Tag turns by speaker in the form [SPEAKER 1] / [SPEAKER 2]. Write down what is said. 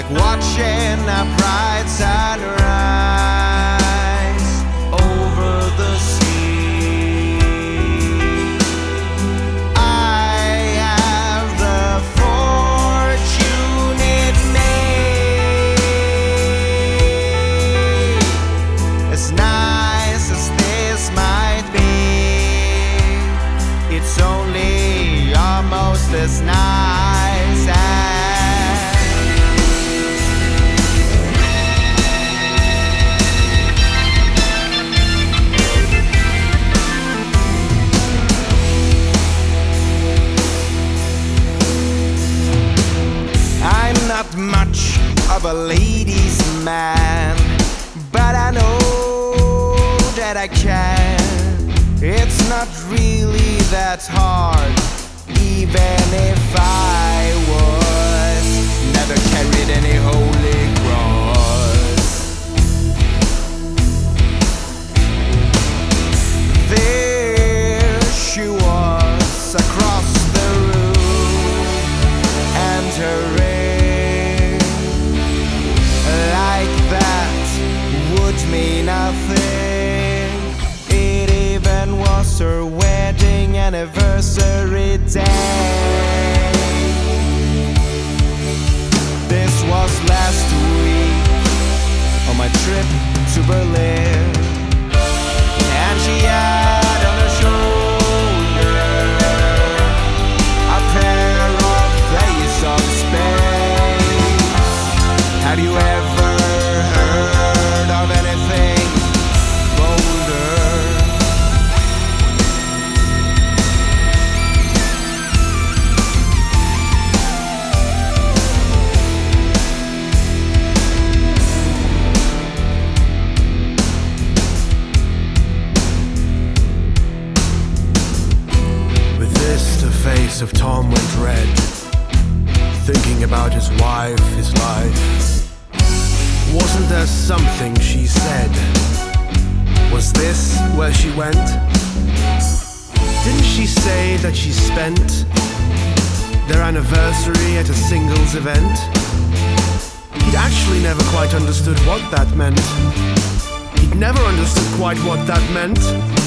[SPEAKER 1] like watching a bright sunrise over the sea. I have the fortune it made. As nice as this might be, it's only almost as nice as I'm not much of a ladies' man, but I know that I can. It's not really that hard, even if I was never carried any holy cross. There she was across the room, entering like that would mean nothing. It even was her wedding anniversary day. This was last week on my trip to Berlin, and she had on her shoulder a pair of Ace of Spades. Have you ever heard of anything bolder? Face of Tom went red, thinking about his wife, his life. Wasn't there something she said? Was this where she went? Didn't she say that she spent their anniversary at a singles event? He'd actually never quite understood what that meant. He'd never understood quite what that meant.